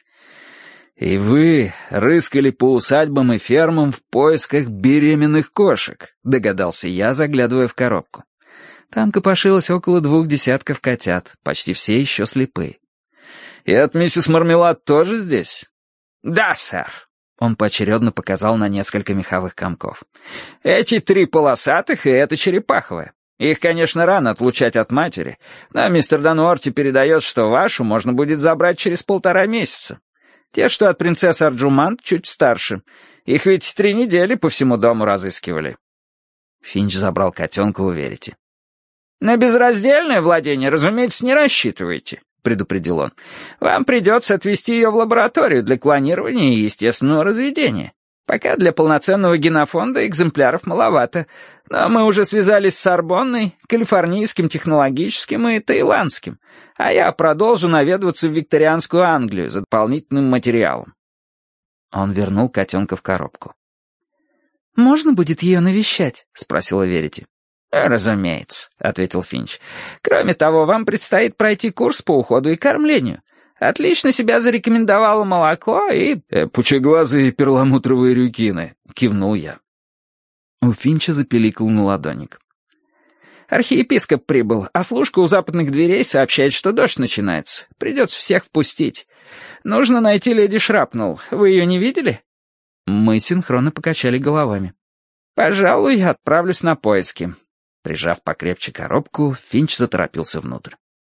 «И вы рыскали по усадьбам и фермам в поисках беременных кошек», — догадался я, заглядывая в коробку. Там копошилось около двух десятков котят, почти все еще слепые. «И от миссис Мармелад тоже здесь?» «Да, сэр». Он поочередно показал на несколько меховых комков. «Эти три полосатых и это черепаховая. Их, конечно, рано отлучать от матери, но мистер Дануорти передает, что вашу можно будет забрать через полтора месяца. Те, что от принцессы Арджумант, чуть старше. Их ведь три недели по всему дому разыскивали». Финч забрал котенка у Верити. «На безраздельное владение, разумеется, не рассчитывайте», — предупредил он. «Вам придется отвезти ее в лабораторию для клонирования и естественного разведения. Пока для полноценного генофонда экземпляров маловато, но мы уже связались с Сорбонной, Калифорнийским технологическим и Таиландским, а я продолжу наведываться в викторианскую Англию за дополнительным материалом». Он вернул котенка в коробку. «Можно будет ее навещать?» — спросила Верити. «Разумеется», — ответил Финч. «Кроме того, вам предстоит пройти курс по уходу и кормлению. Отлично себя зарекомендовало молоко и...» э, «Пучеглазые перламутровые рюкины», — кивнул я. У Финча запеликал наладонник. «Архиепископ прибыл, а служка у западных дверей сообщает, что дождь начинается. Придется всех впустить. Нужно найти леди Шрапнелл. Вы ее не видели?» Мы синхронно покачали головами. «Пожалуй, я отправлюсь на поиски». Прижав покрепче коробку, Финч заторопился внутрь.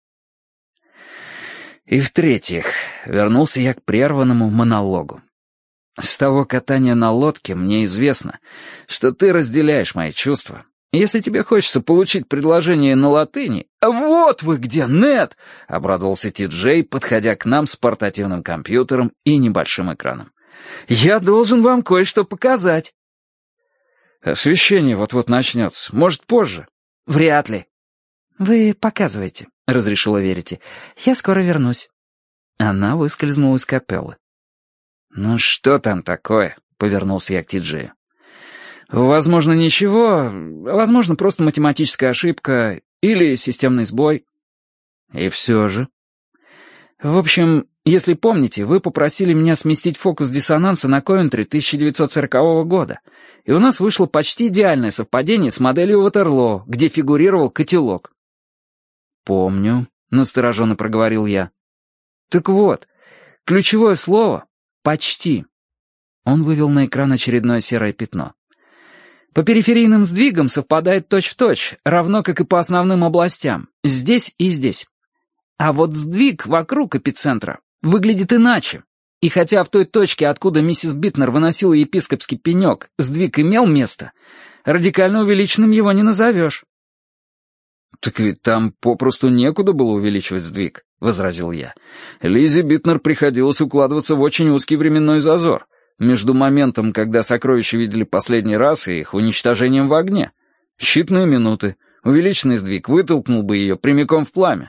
И в-третьих, вернулся я к прерванному монологу. С того катания на лодке мне известно, что ты разделяешь мои чувства. Если тебе хочется получить предложение на латыни... «Вот вы где, Нед!» — обрадовался Ти-Джей, подходя к нам с портативным компьютером и небольшим экраном. Я должен вам кое-что показать». «Освещение вот-вот начнется. Может, позже?» «Вряд ли». «Вы показывайте», — разрешила Верити. «Я скоро вернусь». Она выскользнула из капеллы. «Ну что там такое?» — повернулся я к Ти-Джею. «Возможно, ничего. Возможно, просто математическая ошибка или системный сбой». «И все же». «В общем, если помните, вы попросили меня сместить фокус диссонанса на Ковентри тысяча девятьсот сорокового года, и у нас вышло почти идеальное совпадение с моделью Ватерлоо, где фигурировал котелок». «Помню», — настороженно проговорил я. «Так вот, ключевое слово — «почти». Он вывел на экран очередное серое пятно. «По периферийным сдвигам совпадает точь-в-точь, равно как и по основным областям, здесь и здесь. А вот сдвиг вокруг эпицентра выглядит иначе. И хотя в той точке, откуда миссис Битнер выносила епископский пенек, сдвиг имел место, радикально увеличенным его не назовешь». «Так ведь там попросту некуда было увеличивать сдвиг», — возразил я. «Лизе Битнер приходилось укладываться в очень узкий временной зазор между моментом, когда сокровища видели последний раз, и их уничтожением в огне. Считанные минуты. Увеличенный сдвиг вытолкнул бы ее прямиком в пламя».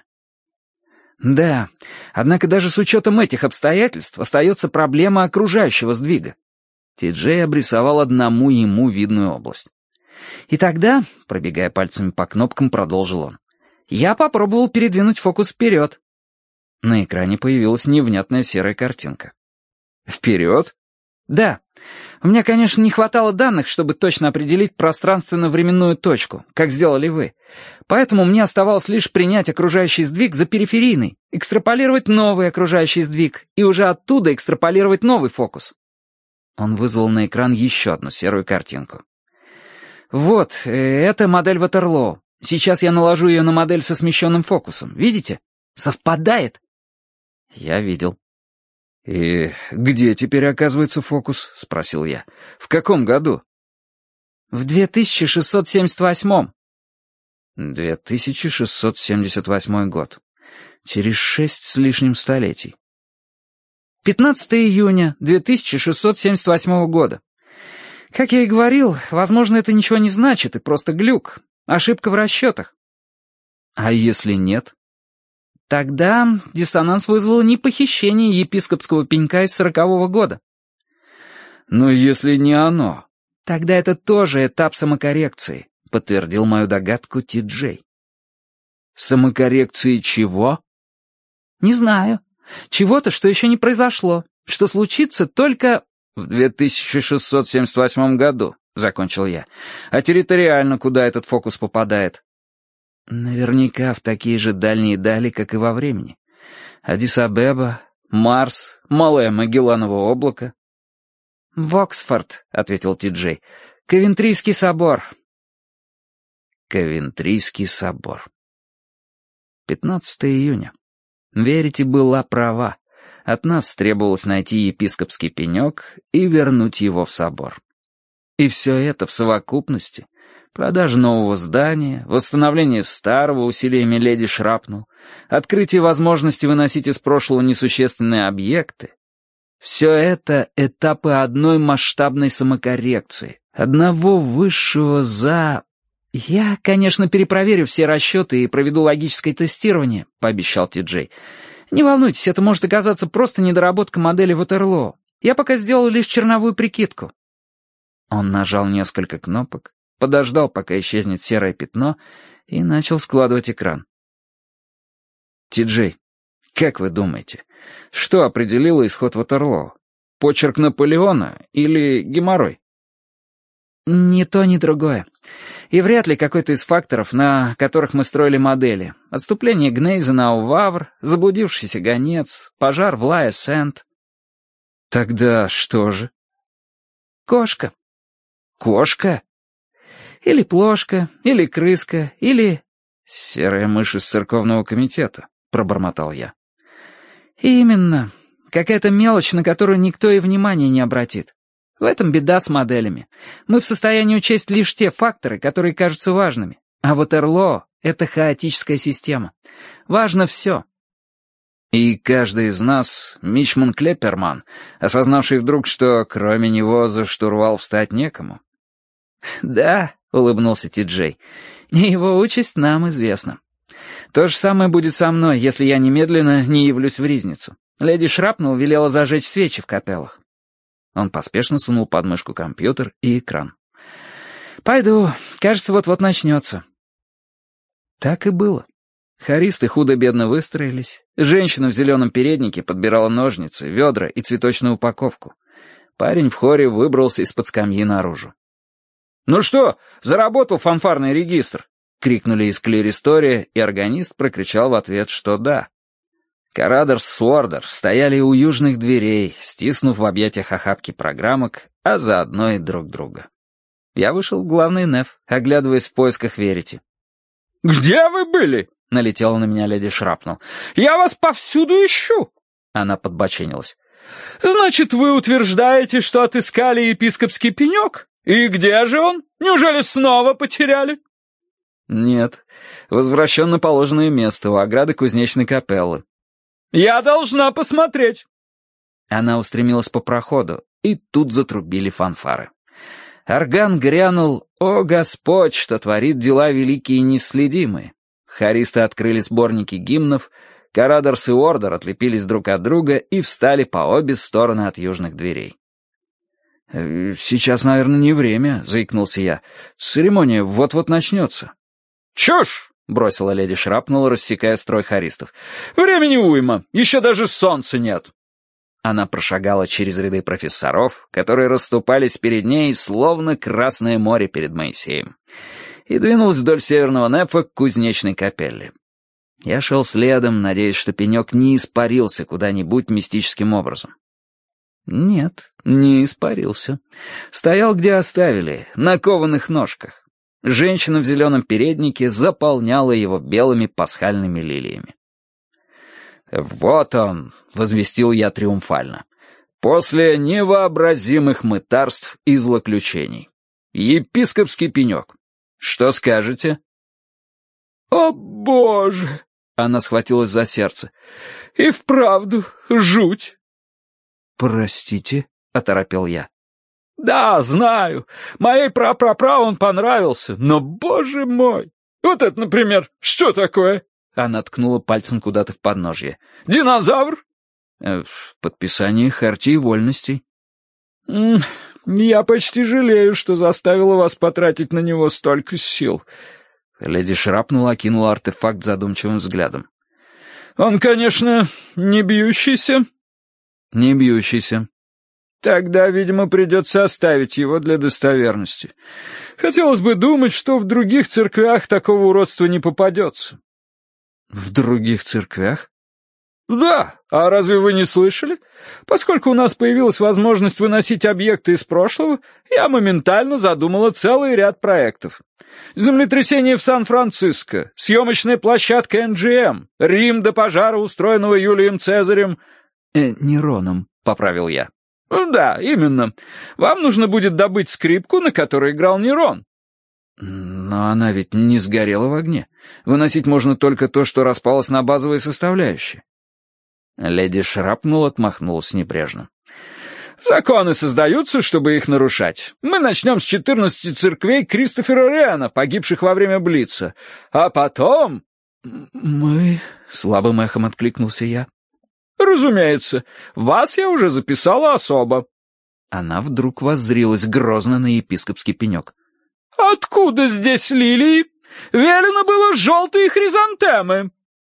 «Да, однако даже с учетом этих обстоятельств остается проблема окружающего сдвига». Ти-Джей обрисовал одному ему видную область. «И тогда, пробегая пальцами по кнопкам, продолжил он, я попробовал передвинуть фокус вперед». На экране появилась невнятная серая картинка. «Вперед?» «Да. У меня, конечно, не хватало данных, чтобы точно определить пространственно-временную точку, как сделали вы. Поэтому мне оставалось лишь принять окружающий сдвиг за периферийный, экстраполировать новый окружающий сдвиг и уже оттуда экстраполировать новый фокус». Он вызвал на экран еще одну серую картинку. «Вот, это модель Ватерлоо. Сейчас я наложу ее на модель со смещенным фокусом. Видите? Совпадает?» Я видел. «И где теперь оказывается фокус?» — спросил я. «В каком году?» «В две тысячи шестьсот семьдесят восьмом». две тысячи шестьсот семьдесят восьмой год. Через шесть с лишним столетий. пятнадцатого июня две тысячи шестьсот семьдесят восьмого года. Как я и говорил, возможно, это ничего не значит и просто глюк. Ошибка в расчетах». «А если нет?» «Тогда диссонанс вызвало не похищение епископского пенька из сорокового года». «Но если не оно...» «Тогда это тоже этап самокоррекции», — подтвердил мою догадку Ти-Джей. «Самокоррекции чего?» «Не знаю. Чего-то, что еще не произошло, что случится только...» «В две тысячи шестьсот семьдесят восьмом году», — закончил я. «А территориально куда этот фокус попадает?» «Наверняка в такие же дальние дали, как и во времени. Аддис-Абеба, Марс, Малое Магелланово облако». «В Оксфорд», — ответил Ти-Джей. «Ковентрийский собор». Ковентрийский собор. пятнадцатого июня. Верите, была права. От нас требовалось найти епископский пенек и вернуть его в собор. И все это в совокупности. Продажа нового здания, восстановление старого усилиями леди Шрапнелл, открытие возможности выносить из прошлого несущественные объекты. Все это этапы одной масштабной самокоррекции, одного высшего за... «Я, конечно, перепроверю все расчеты и проведу логическое тестирование», — пообещал Ти-Джей. «Не волнуйтесь, это может оказаться просто недоработка модели Ватерлоо. Я пока сделал лишь черновую прикидку». Он нажал несколько кнопок, подождал, пока исчезнет серое пятно, и начал складывать экран. «Ти-Джей, как вы думаете, что определило исход Ватерлоо? Почерк Наполеона или геморрой?» «Ни то, ни другое. И вряд ли какой-то из факторов, на которых мы строили модели. Отступление Гнейзена у Вавр, заблудившийся гонец, пожар в Лайя-Сент». «Тогда что же?» «Кошка». «Кошка?» «Или плошка, или крыска, или...» «Серая мышь из церковного комитета», — пробормотал я. «Именно. Какая-то мелочь, на которую никто и внимания не обратит. В этом беда с моделями. Мы в состоянии учесть лишь те факторы, которые кажутся важными. А Ватерлоо — это хаотическая система. Важно все. И каждый из нас — мичман Клепперман, осознавший вдруг, что кроме него за штурвал встать некому. «Да», — улыбнулся Ти-Джей, — «и его участь нам известна. То же самое будет со мной, если я немедленно не явлюсь в ризницу. Леди Шрапнелл велела зажечь свечи в капеллах». Он поспешно сунул под мышку компьютер и экран. «Пойду. Кажется, вот-вот начнется». Так и было. Хористы худо-бедно выстроились. Женщина в зеленом переднике подбирала ножницы, ведра и цветочную упаковку. Парень в хоре выбрался из-под скамьи наружу. «Ну что, заработал фанфарный регистр?» — крикнули из клиристория, и органист прокричал в ответ, что да. Карадерс с Уордер стояли у южных дверей, стиснув в объятиях охапки программок, а заодно и друг друга. Я вышел в главный неф, оглядываясь в поисках Верити. «Где вы были?» — налетела на меня леди Шрапнелл. «Я вас повсюду ищу!» Она подбоченилась. «Значит, вы утверждаете, что отыскали епископский пенек? И где же он? Неужели снова потеряли?» «Нет. Возвращен на положенное место у ограды кузнечной капеллы». «Я должна посмотреть!» Она устремилась по проходу, и тут затрубили фанфары. Орган грянул: «О Господь, что творит дела великие и неследимые!» Хористы открыли сборники гимнов, Карадерс и Уордер отлепились друг от друга и встали по обе стороны от южных дверей. «Сейчас, наверное, не время», — заикнулся я. «Церемония вот-вот начнется». «Чушь!» — бросила леди Шрапнелл, рассекая строй хористов. «Времени уйма, еще даже солнца нет». Она прошагала через ряды профессоров, которые расступались перед ней, словно Красное море перед Моисеем, и двинулась вдоль северного нефа к кузнечной капелле. Я шел следом, надеясь, что пенек не испарился куда-нибудь мистическим образом. Нет, не испарился. Стоял, где оставили, на кованых ножках. Женщина в зеленом переднике заполняла его белыми пасхальными лилиями. «Вот он», — возвестил я триумфально, — «после невообразимых мытарств и злоключений. Епископский пенек. Что скажете?» «О, Боже!» — она схватилась за сердце. «И вправду жуть!» «Простите?» — оторопел я. «Да, знаю. Моей прапрапра он понравился, но, боже мой! Вот это, например, что такое?» Она ткнула пальцем куда-то в подножье. «Динозавр?» э, «В подписании хартии вольностей». М -м, «Я почти жалею, что заставила вас потратить на него столько сил». Леди Шрапнелл окинула артефакт задумчивым взглядом. «Он, конечно, не бьющийся?» «Не бьющийся». «Тогда, видимо, придется оставить его для достоверности. Хотелось бы думать, что в других церквях такого уродства не попадется». «В других церквях?» «Да, а разве вы не слышали? Поскольку у нас появилась возможность выносить объекты из прошлого, я моментально задумала целый ряд проектов. Землетрясение в Сан-Франциско, съемочная площадка эн джи эм, Рим до пожара, устроенного Юлием Цезарем». Э, «Нероном», — поправил я. «Да, именно. Вам нужно будет добыть скрипку, на которой играл Нерон». «Но она ведь не сгорела в огне. Выносить можно только то, что распалось на базовые составляющие». Леди Шрапнелл отмахнулась небрежно. «Законы создаются, чтобы их нарушать. Мы начнем с четырнадцати церквей Кристофера Риана, погибших во время Блица. А потом...» «Мы...» — слабым эхом откликнулся я. «Разумеется. Вас я уже записала особо». Она вдруг воззрилась грозно на епископский пенек. «Откуда здесь лилии? Велено было желтые хризантемы».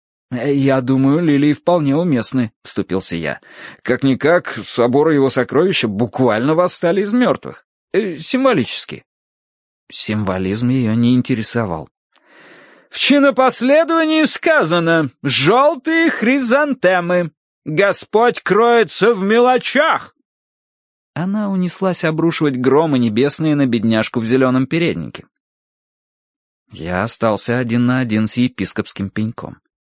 «Я думаю, лилии вполне уместны», — вступился я. «Как-никак, собор и его сокровища буквально восстали из мертвых. Э, символически». Символизм ее не интересовал. «В чинопоследовании сказано «желтые хризантемы». Господь кроется в мелочах». Она унеслась обрушивать громы небесные на бедняжку в зеленом переднике. Я остался один на один с епископским пеньком.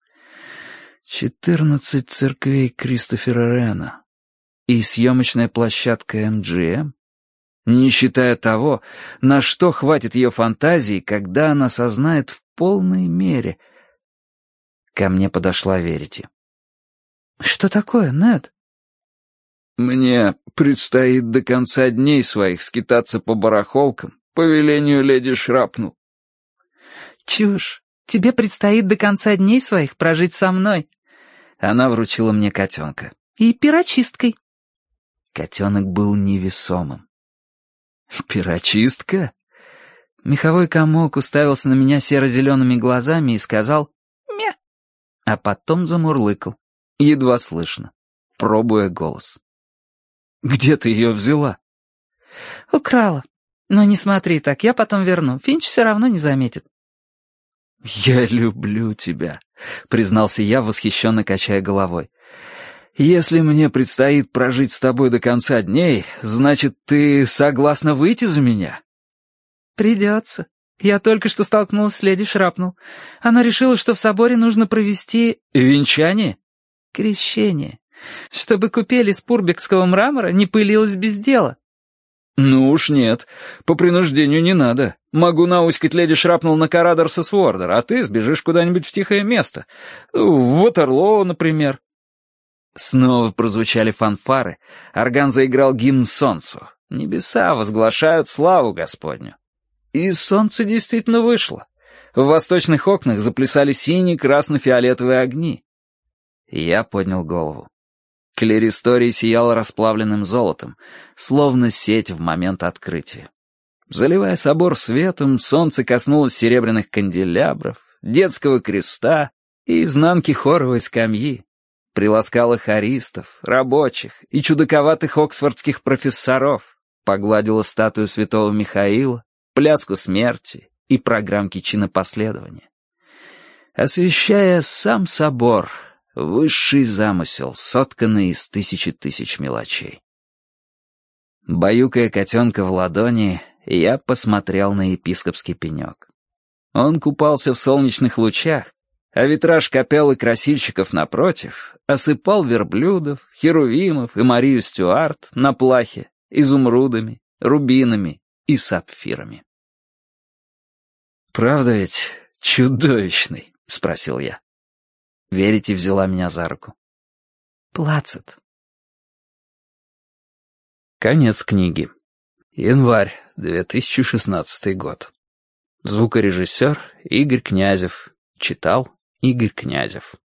Четырнадцать церквей Кристофера Риана и съемочная площадка эм джи эм, не считая того, на что хватит ее фантазии, когда она сознает в полной мере. Ко мне подошла Верити. Что такое, Нед? Мне предстоит до конца дней своих скитаться по барахолкам по велению леди Шрапнул. Чушь. Тебе предстоит до конца дней своих прожить со мной. Она вручила мне котенка. И пирочисткой. Котенок был невесомым. Пирочистка? Меховой комок уставился на меня серо-зелеными глазами и сказал «мя», а потом замурлыкал, едва слышно, пробуя голос. «Где ты ее взяла?» «Украла. Но не смотри так, я потом верну. Финч все равно не заметит». «Я люблю тебя», — признался я, восхищенно качая головой. «Если мне предстоит прожить с тобой до конца дней, значит, ты согласна выйти за меня?» «Придется. Я только что столкнулась с леди Шрапнул. Она решила, что в соборе нужно провести...» «Венчание?» «Крещение. Чтобы купель из пурбекского мрамора не пылилась без дела». «Ну уж нет. По принуждению не надо. Могу науськать леди Шрапнул на Карадорса Суордер, а ты сбежишь куда-нибудь в тихое место. В Ватерлоо, например». Снова прозвучали фанфары. Орган заиграл гимн солнцу. Небеса возглашают славу Господню. И солнце действительно вышло. В восточных окнах заплясали синие, красно-фиолетовые огни. Я поднял голову. Клеристорий сиял расплавленным золотом, словно сеть в момент открытия. Заливая собор светом, солнце коснулось серебряных канделябров, детского креста и изнанки хоровой скамьи, приласкало хористов, рабочих и чудаковатых оксфордских профессоров, погладило статую святого Михаила, пляску смерти и программки чинопоследования. Освещая сам собор, высший замысел, сотканный из тысячи тысяч мелочей. Баюкая котенка в ладони, я посмотрел на епископский пенек. Он купался в солнечных лучах, а витраж капеллы красильщиков напротив осыпал верблюдов, херувимов и Марию Стюарт на плахе изумрудами, рубинами и сапфирами. «Правда ведь чудовищный?» — спросил я. Верите взяла меня за руку. «Плацет». Конец книги. Январь, две тысячи шестнадцатый год. Звукорежиссер Игорь Князев. Читал Игорь Князев.